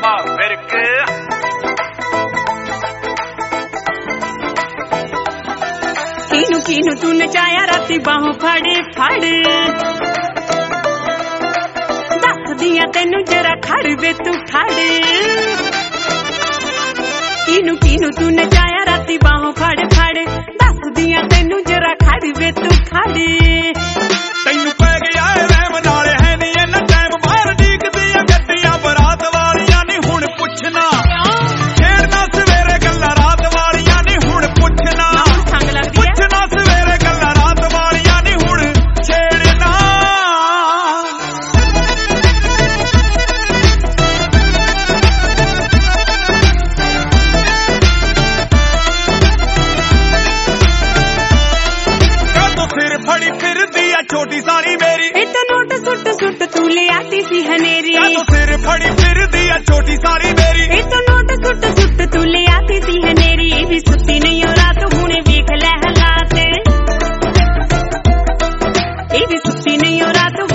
ਜਮਾ ਫਿਰਕ ਕਿਨੂੰ ਤੂੰ ਨਚਾਇਆ ਰਾਤੀ ਬਾਹੋਂ ਫੜ ਦੱਸਦੀਆਂ ਤੈਨੂੰ ਜਰਾ ਖੜ ਵੇ ਤੂੰ ਖੜ ਕਿਨੂੰ ਤੂੰ ਨਚਾਇਆ ਰਾਤੀ ਬਾਹੋਂ ਫੜ ਦੱਸਦੀਆਂ ਤੈਨੂੰ ਜਰਾ ਖੜ ਵੇ ਤੂੰ ਖੜ ਤੈਨੂੰ ਪੈ ਗਿਆ ਰਹਿਮ ਨਾਲ ਹੈ ਨੀ ਇਹਨਾਂ ਟਾਈਮ ਬਾਹਰ ਡੀਕਦੀਆਂ ਗੱਡੀਆਂ ਬਰਾਤ ਵਾਲੀਆਂ ਨੀ ਹੁਣ ਪੁੱਛਣਾ ਛੇੜਨਾ ਸਵੇਰੇ ਗੱਲਾਂ ਰਾਤ ਵਾਲੀਆਂ ਨੀ ਹੁਣ ਪੁੱਛਣਾ ਪੁੱਛਣਾ ਸਵੇਰੇ ਗੱਲਾਂ ਰਾਤ ਵਾਲੀਆਂ ਨੀ ਹੁਣ ਛੇੜਨਾ ਕਦੋਂ ਸਿਰ ਫੜੀ ਫਿਰਦੀ ਆ ਛੋਟੀ ਸਾਰੀ ਮੇਰੀ ਇਹ ਤਾਂ ਨੋਟ ਸੁੱਟ ਤੂੰ ਲਿਆਤੀ ਸੀ ਹਨੇਰੀ ਕਦੋਂ ਸਿਰ ਫੜੀ ਫਿਰਦੀ ਆ ਛੋਟੀ ਸਾਰੀ ਮੇਰੀ ਇਹ ਤਾਂ ਨੋਟ ਸੁੱਟ ਤੂੰ ਲਿਆਤੀ ਸੀ ਹਨੇਰੀ ਇਹ ਵੀ ਸੁੱਤੀ ਨਹੀਂ ਉਹ ਰਾਤ ਹੁਣੇ ਵੇਖ ਲੈ ਹਾਲਾਤ ਇਹ ਵੀ ਸੁੱਤੀ ਨਹੀਂ ਉਹ ਰਾਤ